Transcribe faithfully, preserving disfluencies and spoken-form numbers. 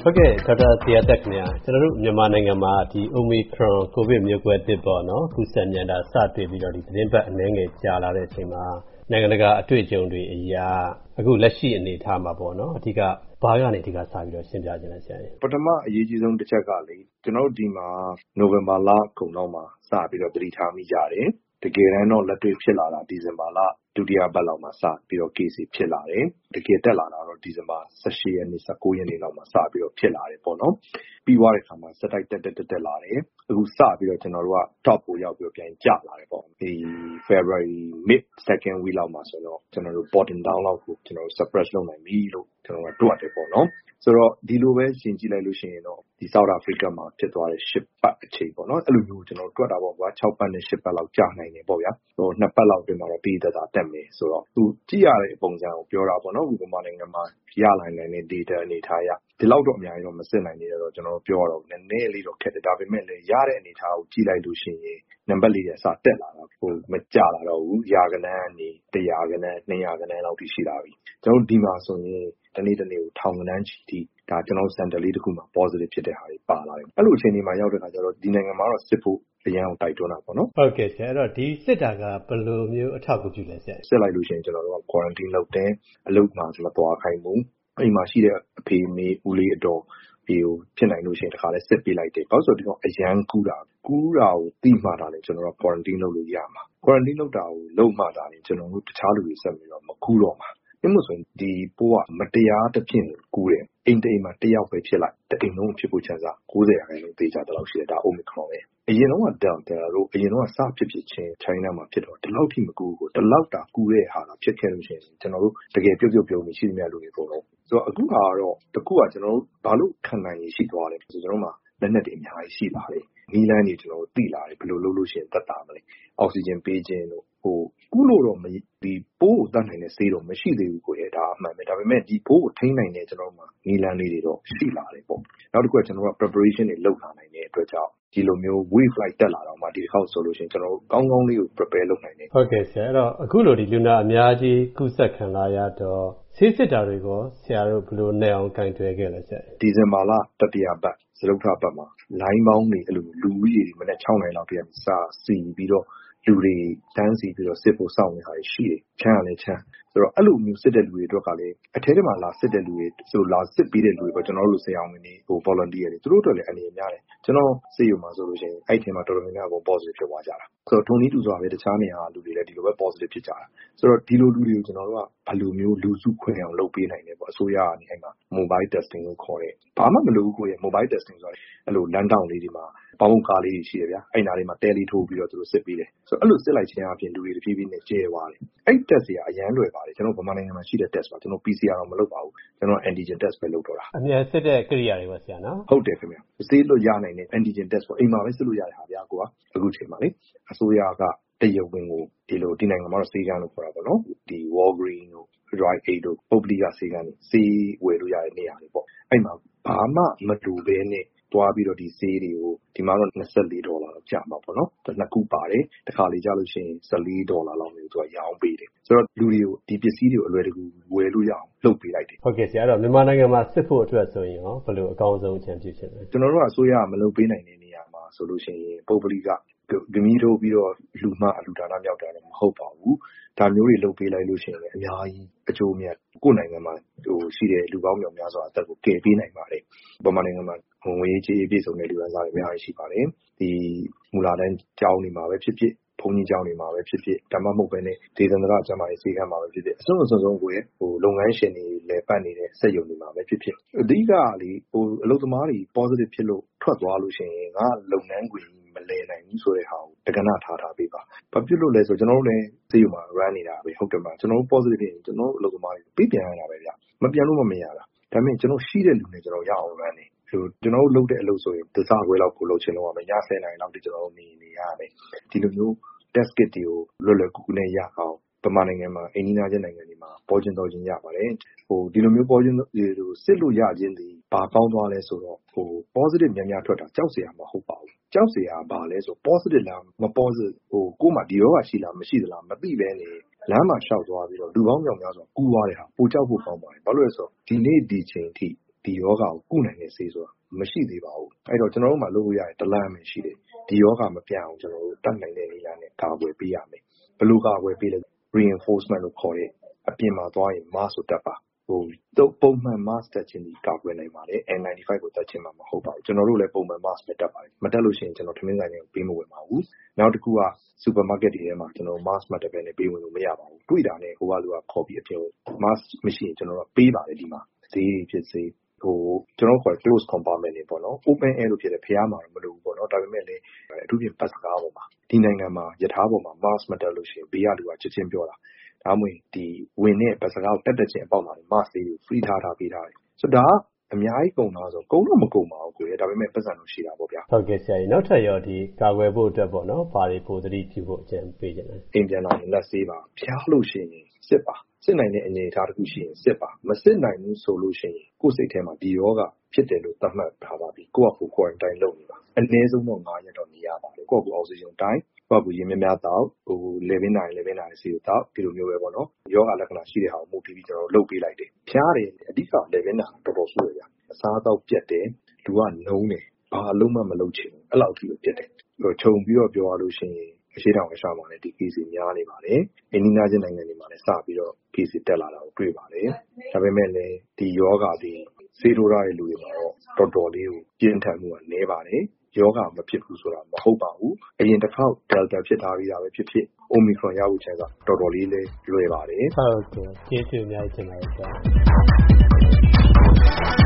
ဟုတ်ကဲ့ဒေါက်တာဇေယျသက်ခင်ဗျာကျွန်တော်တို့မြန်မာနိုင်ငံမှာဒီ Omicron ကိုဗစ်မျိုးကွဲသစ်ပေါ့နော်ကူးစက်မြန်တာစတွေ့ပြီးတော့ဒီသတင်းပတ်အနည်းငယ်ကြာလာတဲ့အချိန်မှာနိုင်ငံတကာအတွေ့အကြုံတွေအရာအခုလက်ရှိအနေအထားမှာပေါ့နော်အဓိကဘာကနေအဓိကစပြီးတော့ရှင်းပြခြင်းလဲဆရာကြီးပထမအရေးကြီးဆုံးတစ်ချက်ကလေကျွန်တော်တို့ဒီမှာနိုဝင်ဘာလကုန်တော့မှာစပြီးတော့တတိထားမိကြတယ်တကယ်တမ်းတော့လက်တွေ့ဖြစ်လာတာဒီဇင်ဘာလဒုတိယပတ်လောက်မှာစပြီးတော့ case ဖြစ်လာတယ်တကယ်တက်လာတာတော့ဒီဇင်ဘာ၁၈ရက်နေ့၁၉ရက်နေ့လောက်မှာစပြီးတော့ဖြစ်လာတယ်ပေါ့နော်ပြီးသွားတဲ့အခါမှာစက်တိုက်တက်တက်တက်တက်လာတယ်အခုစပြီးတော့ကျွန်တော်တို့က top ကိုရောက်ပြီးတော့ပြန်ကျလာတယ်ပေါ့ဒီ February mid second week လောက်မှာဆိုတော့ကျွန်တော်တို့ bottom down လောက်ကိုကျွန်တော်တို့ suppress လုပ်နိုင်ပြီလို့ကျွန်တော်တို့တွက်တယ်ပေါ့နော်ဆိုတော့ဒီလိုပဲရှင်းကြည့်လိုက်လို့ရှိရင်တော့ဒီ South Africa မှာဖြစ်သွားတဲ့၈ပတ်အချိန်ပေါ့နော်အဲ့လိုမျိုးကျွန်တော်တို့တွက်တာပေါ့ကွာ၆ပတ်နဲ့၈ပတ်လောက်ကြာနိုင်တယ်ပေါ့ဗျာဟိုနှစ်ပတ်လောက်ပြင်မှာတော့ပြီးသက်သာတက်မယ်ဆိုတော့သူကြည့်ရတဲ့ပုံစံကိုပြောတာပေါ့နော်ဒီမြန်မာနိုင်ငံမှာရလာနိုင်တဲ့ data အနေထားရဒီလောက်တော့အများကြီးတော့မစစ်နိုင်သေးတော့ကျွန်တော်တို့ပြောတော့နည်းနည်းလေးတော့ခက်တယ်ဒါပေမဲ့လည်းရတဲ့အနေထားကိုကြည့်လိုက်လို့ရှိရင်နံပါတ်လေးရစတက်လာတာဟိုမကြလာတော့ဘူးရာကနန်းအနေတရာကနန်းနှစ်ရာကနန်းလောက်ထိရှိလာပြီကျွန်တော်ဒီမှာဆိုရင်တနေ့တနေ့ကိုထောင်ကနန်းချီထိဒါကျွန်တော်စင်တာလေးတစ်ခုမှာ positive ဖြစ်တဲ့ဟာတွေပါလာတယ်အဲ့လိုအချိန်ဒီမှာရောက်တဲ့အခါကျတော့ဒီနိုင်ငံမှာတော့စစ်ဖို့အရန်ကိုတိုက်တွန်းတာပေါ့နော်ဟုတ်ကဲ့ဆရာအဲ့တော့ဒီစစ်တာကဘယ်လိုမျိုးအထောက်အကူပြုလဲဆရာစစ်လိုက်လို့ရှိရင်ကျွန်တော်တို့က quarantine လုပ်တယ်အလုပ်မှာဆိုတော့သွားခိုင်းမှုအိမ်မှာရှိတဲ့အဖေမေဦးလေးအတော်ဒီကိုဖြစ်နိုင်လို့ရှိရင်တခါလဲစစ်ပေးလိုက်တယ်ဘာလို့ဆိုတော့ဒီကောင်အရန်ကူးတာကူးတာကိုတိမှတာလေကျွန်တော်တို့ quarantine လုပ်လို့ရမှာ quarantine လုပ်တာကိုလုပ်မှတာလေကျွန်တော်တို့တခြားလူတွေဆက်ပြီးတော့မကူးတော့မှာအဲ့လို့ဆိုရင်ဒီပိုးကမတရားတစ်ဖြစ်ကူးတယ်အိမ်တိမ်မှာတယောက်ပဲဖြစ်လိုက်တအိမ်လုံးဖြစ်ဖို့ချန်စာ၉၀ရာခိုင်နှုန်းသေချာတလောက်ရှိတယ်ဒါ Omicron ပဲအရင်တော့က Delta တို့အရင်တော့စဖြစ်ဖြစ်ချင်း China မှာဖြစ်တော့ဒီလောက်ထိမကူဘူးကိုဒီလောက်တာကူးတဲ့ဟာလာဖြစ်ခဲ့လို့ရှိရင်ကျွန်တော်တို့တကယ်ပြုတ်ပြုတ်ပြုံးနေရှိသမျှလူတွေပေါ့နော်ဆိုတော့အခုဟာကတော့တကူကကျွန်တော်တို့ဘာလို့ခံနိုင်ရရှိသွားလဲဆိုကျွန်တော်တို့မှာလက်နက်တွေအများကြီးရှိလာတယ်နီးလန်းတွေကျွန်တော်တို့သိလာတယ်ဘယ်လိုလုပ်လို့ရှိရင်သက်သာမလဲအောက်ဆီဂျင်ပေးခြင်းတို့ဟိုကူးလို့တော့ဒီပိုးကိုတတ်နိုင်တဲ့ဆေးတော့မရှိသေးဘူးကိုရဲ့ဒါအမှန်ပဲဒါပေမဲ့ဒီပိုးကိုထိန်းနိုင်တဲ့ကျွန်တော်တို့မှာနီးလန်းလေးတွေတော့ရှိလာတယ်ပေါ့နောက်တစ်ခုကကျွန်တော်တို့က preparation တွေလုပ်လာနိုင်တဲ့အတွက်ကြောင့်ဒီလိုမျိုး wave flight တက်လာတော့မှဒီတစ်ခေါက်ဆိုလို့ရှိရင်ကျွန်တော်တို့ကောင်းကောင်းလေးကို prepare လုပ်နိုင်တယ်ဟုတ်ကဲ့ဆရာအဲ့တော့အခုလိုဒီလူနာအများကြီးကူးစက်ခံလာရတော့ဆေးစစ်တာတွေကိုဆရာတို့ဘယ်လိုနဲ့အောင်ကင်တွယ်ခဲ့လဲဆရာဒီဇင်ဘာလတတိယပတ်စရုပ်ထပတ်မှာ line ပေါင်းတွေအဲ့လိုလူဦးရေတွေမနေ့၆နိုင်လောက်တည်းစစီပြီးတော့လူတွေတန်းစီပြီးတော့စစ်ဖို့စောင့်နေတာရှိတယ်ချမ်းရလဲချမ်းဆိုတော့အဲ့လိုမျိုးစစ်တဲ့လူတွေအတွက်ကလည်းအထဲထဲမှာလာစစ်တဲ့လူတွေဆိုလာစစ်ပြီးတဲ့လူတွေပေါ့ကျွန်တော်တို့ဆရာအောင်မင်းတွေဟို volunteer တွေသူတို့တို့လည်းအနေများတယ်ကျွန်တော်စေယူမှာဆိုလို့ရှိရင်အဲ့ထင်မှာတော်တော်များများကို positive ဖြစ်သွားကြတာဆိုတော့ထုံနည်းတူစွာပဲတခြားနေရာလူတွေလည်းဒီလိုပဲ positive ဖြစ်ကြတာဆိုတော့ဒီလိုလူတွေကိုကျွန်တော်တို့ကဘယ်လိုမျိုးလူစုခွဲအောင်လုပ်ပေးနိုင်လဲပေါ့အစိုးရကနေအဲ့မှာ mobile testing ကိုခေါ်တယ်ဘာမှမလုပ်ဘူးကိုရဲ့ mobile testing ဆိုတော့အဲ့လိုလမ်းတောင်လေးတွေမှာပေါင်းကားလေးတွေရှိတယ်ဗျာအဲ့နားလေးမှာတဲလေးထိုးပြီးတော့သူတို့စစ်ပေးတယ်ဆိုတော့အဲ့လိုစစ်လိုက်ခြင်းအပြင်လူတွေတဖြည်းဖြည်းနဲ့ကျဲသွားတယ်အဲ့ test တွေကအရန်လွယ်ပါတယ်ကျွန်တော်ဗမာနိုင်ငံမှာရှိတဲ့ test ပါကျွန်တော် P C R တော့မလုပ်ပါဘူးကျွန်တော် antigen test ပဲလုပ်တော့တာအများစစ်တဲ့ကိရိယာတွေပါဆရာနော်ဟုတ်တယ်ခင်ဗျစေးလို့ရနိုင်တဲ့ antigen test ပေါ့အိမ်မှာပဲစစ်လို့ရတဲ့ဟာဗျာကိုကအခုချိန်မှာလေအစိုးရကတရုတ်ဝင်ကိုဒီလိုဒီနိုင်ငံမှာတော့စေးကန်းလို့ခေါ်တာပေါ့နော်ဒီ Walgreen တို့ Rite Aid တို့ပုဂ္ဂလိကစေးကန်းတွေစေးဝယ်လို့ရတဲ့နေရာတွေပေါ့အဲ့မှာဘာမှမတူဘဲနဲ့တွားပြီးတော့ဒီဆေးတွေကိုဒီမှာတော့၂၄ဒေါ်လာလောက်ကျမှာပေါ့နော်။နှစ်ခုပါတယ်။တစ်ခါလေကြာလို့ရှိရင်၁၄ဒေါ်လာလောက်မျိုးသူကရောင်းပေးတယ်။ဆိုတော့လူတွေကိုဒီပစ္စည်းတွေကိုအလွယ်တကူဝယ်လို့ရအောင်လုပ်ပေးလိုက်တယ်။ဟုတ်ကဲ့ဆရာအဲ့တော့မြန်မာနိုင်ငံမှာစစ်ဖို့အတွက်ဆိုရင်ရောဘယ်လိုအကောင်းဆုံးအကြံပြုချင်လဲ။ကျွန်တော်တို့ကအစိုးရကမလုပ်ပေးနိုင်တဲ့နေရာမှာဆိုလို့ရှိရင်ပုဂ္ဂလိကဂမီးထိုးပြီးတော့လူမှအလူဒါနမြောက်တာလည်းမဟုတ်ပါဘူး။ဒါမျိုးတွေလုပ်ပေးလိုက်လို့ရှိရင်လည်းအများကြီးအကျိုးမြတ်ကိုယ်နိုင်ငံမှာဟိုရှိတဲ့လူကောင်းမြောက်များစွာအသက်ကိုကယ်ပေးနိုင်ပါတယ်။ဗမာနိုင်ငံမှာငွေကြေးပြည့်စုံတဲ့လူသားတွေအများကြီးရှိပါတယ်။ဒီမူလာတန်းကျောင်းတွေမှာပဲဖြစ်ဖြစ်ဘုံကြီးကျောင်းတွေမှာပဲဖြစ်ဖြစ်ဓမ္မမဟုတ်ပဲနဲ့ဒေသန္တရကျမ်းမာရေးစေခန်းမှာပဲဖြစ်ဖြစ်အစွန်းအစွန်းဆုံးကိုရဲ့ဟိုလုပ်ငန်းရှင်တွေလည်းပတ်နေတဲ့စက်ရုံတွေမှာပဲဖြစ်ဖြစ်အဓိကလေဟိုအလုပ်သမားတွေ positive ဖြစ်လို့ထွက်သွားလို့ရှိရင်ငါလုပ်ငန်းခွင်မလဲနိုင်ဘူးဆိုတဲ့ဟာကိုတက္ကနာထားထားပေးပါ။ဘာဖြစ်လို့လဲဆိုကျွန်တော်တို့လည်းစေရုံမှာ run နေတာပဲဟုတ်တယ်မလားကျွန်တော်တို့ positive ဖြစ်ရင်ကျွန်တော်တို့အလုပ်သမားတွေပြပြန်ရတာပဲဗျ။မပြန်လို့မမရတာ။ဒါပေမဲ့ကျွန်တော်ရှိတဲ့လူတွေကျွန်တော်ရအောင် run နေဟိုကျွန်တော်တို့လုပ်တဲ့အလုပ်ဆိုရင်တစားခွဲလောက်ကိုလုပ်ချင်လို့ရမယ်ည၁၀နာရီလောက်တိကျွန်တော်တို့နေနေရတယ်ဒီလိုမျိုး test kit တွေကိုလွယ်လွယ်ကူကူနဲ့ရအောင်ဗမာနိုင်ငံမှာအိန္ဒိယချင်းနိုင်ငံတွေမှာပေါ်ကျင်တော်ချင်းရပါတယ်ဟိုဒီလိုမျိုးပေါ်ကျင်ဟိုစစ်လို့ရခြင်းဒီဘာကောင်းသွားလဲဆိုတော့ဟို positive များများထွက်တာကြောက်စရာမဟုတ်ပါဘူးကြောက်စရာဘာလဲဆို positive လားမ positive ဟိုကိုယ်မှဒီရောဂါရှိလားမရှိသလားမသိဘဲနေလမ်းမှာရှောက်သွားပြီးတော့လူပေါင်းမြောက်များဆိုကူးသွားတဲ့ဟာပိုကြောက်ဖို့ကောင်းပါတယ်ဘာလို့လဲဆိုတော့ဒီနေ့ဒီချိန်ထိဒီယောဂါကိုကုနိုင်တဲ့ဆေးဆိုတာမရှိသေးပါဘူးအဲ့တော့ကျွန်တော်တို့မှလုပ်လို့ရတဲ့တလမ်းပဲရှိတယ်ဒီယောဂါမပြအောင်ကျွန်တော်တို့တတ်နိုင်တဲ့နေရာနဲ့ကာကွယ်ပေးရမယ်ဘယ်လိုကာကွယ်ပေးလဲ reinforcement လို့ခေါ်တဲ့အပြင်မှာသွားရင် mask ကိုတက်ပါဟိုတော့ပုံမှန် mask တက်ခြင်းဒီကာကွယ်နိုင်ပါတယ် N ninety-five ကိုတက်ခြင်းမှာမဟုတ်ပါဘူးကျွန်တော်တို့လည်းပုံမှန် mask ပဲတက်ပါတယ်မတက်လို့ရှိရင်ကျွန်တော်ထမင်းဆိုင်တွေကိုပေးမဝင်ပါဘူးနောက်တစ်ခုက supermarket တွေထဲမှာကျွန်တော် mask မတက်ဘဲနဲ့ပေးဝင်လို့မရပါဘူးတွေ့တာနဲ့ဟိုကလူကခေါ်ပြီးအပြင် mask မရှိရင်ကျွန်တော်တို့ပေးပါတယ်ဒီမှာဈေးဖြစ်စေဟိုကျွန်တော်ခေါ် close compartment တွေပေါ့နော် open air လို့ဖြစ်တယ်ဖျားမှာမလို့ပေါ့နော်ဒါပေမဲ့လည်းအထူးဖြင့်ပတ်စကားပေါ်မှာဒီနိုင်ငံမှာယထာပေါ်မှာ mask မတက်လို့ရှိရင်ဘေးကလူကချက်ချင်းပြောတာဒါမှမဟုတ်ဒီဝင်တဲ့ပတ်စကားကိုတက်တက်ချင်းအပေါက်မှာ mask လေးကို free ထားထားပေးထားတယ်ဆိုတော့ဒါအများကြီးကုန်တော့ဆိုကုန်တော့မကုန်ပါဘူးကိုယ်ဒါပေမဲ့ပတ်စံလို့ရှိတာပေါ့ဗျာဟုတ်ကဲ့ဆရာကြီးနောက်ထပ်ရောဒီကာကွယ်ဖို့အတွက်ပေါ့နော်ဘာတွေပိုသတိပြုဖို့အကြံပေးကြတယ်အိမ်ပြန်လာရင်လက်ဆေးပါဖျားလို့ရှိရင်စစ်ပါစစ်နိုင်တဲ့အနေအထားတစ်ခုရှိရင်စစ်ပါမစစ်နိုင်ဘူးဆိုလို့ရှိရင်ကိုယ်စိတ်ထဲမှာဒီယောဂဖြစ်တယ်လို့သတ်မှတ်ထားပါပြီကိုယ့်အဖို့ quarantine လုပ်နေပါအနည်းဆုံးတော့nineရက်တော့နေရပါတယ်ကိုယ့်အဖို့အောက်ဆီဂျင်တိုင်းကိုယ့်အဖို့ရေများများတောက်ဟိုလေပင်နိုင်လေပင်နိုင်စီတောက်ဒီလိုမျိုးပဲပေါ့နော်ယောဂလက္ခဏာရှိတဲ့ဟာကိုမှုပြီးပြီးကျွန်တော်လုပ်ပေးလိုက်တယ်ဖျားတယ်အဓိကလေပင်နိုင်တော်တော်ဆိုးရဗျအစားတော့ပြတ်တယ်လူကနှုံးတယ်ဘာအလုံးမမလုပ်ချင်ဘူးအဲ့လောက်ကြီးပဲပြတ်တယ်ဟိုခြုံပြီးတော့ပြောရလို့ရှိရင်အရှိတောင်အရှောင်းမှာလည်းဒီ case များနေပါတယ်အိန္ဒိယချင်းနိုင်ငံတွေမှာလည်းစပြီးတော့ case တက်လာတာကိုတွေ့ပါတယ်ဒါပေမဲ့လည်းဒီယောဂါဒီဆေးထိုးရတဲ့လူတွေမှာတော့တော်တော်လေးကိုပြင်းထန်မှုကနည်းပါတယ်ယောဂါမဖြစ်ဘူးဆိုတာမဟုတ်ပါဘူးအရင်တစ်ခေါက် Delta ဖြစ်ထားပြီးတာပဲဖြစ်ဖြစ် Omicron ရဖို့ချင်တာတော်တော်လေးလေးလွယ်ပါတယ်ဟုတ်ကဲ့ကျေးဇူးအများကြီးတင်ပါတယ်